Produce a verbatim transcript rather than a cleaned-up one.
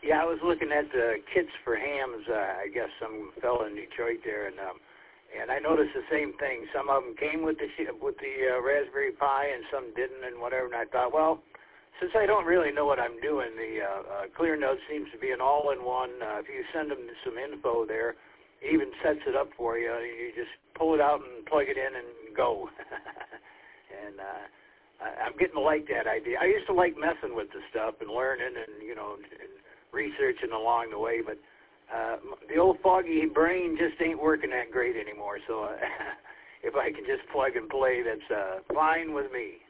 Yeah, I was looking at the kits for hams. Uh, I guess some fella in Detroit there, and um, and I noticed the same thing. Some of them came with the with the uh, Raspberry Pi, and some didn't, and whatever. And I thought, well, since I don't really know what I'm doing, the uh, uh, ClearNote seems to be an all-in-one. Uh, if you send them some info there, it even sets it up for you. You just pull it out and plug it in and go. and uh, I, I'm getting to like that idea. I used to like messing with the stuff and learning and, you know, and researching along the way, but uh, the old foggy brain just ain't working that great anymore. So uh, if I can just plug and play, that's uh, fine with me.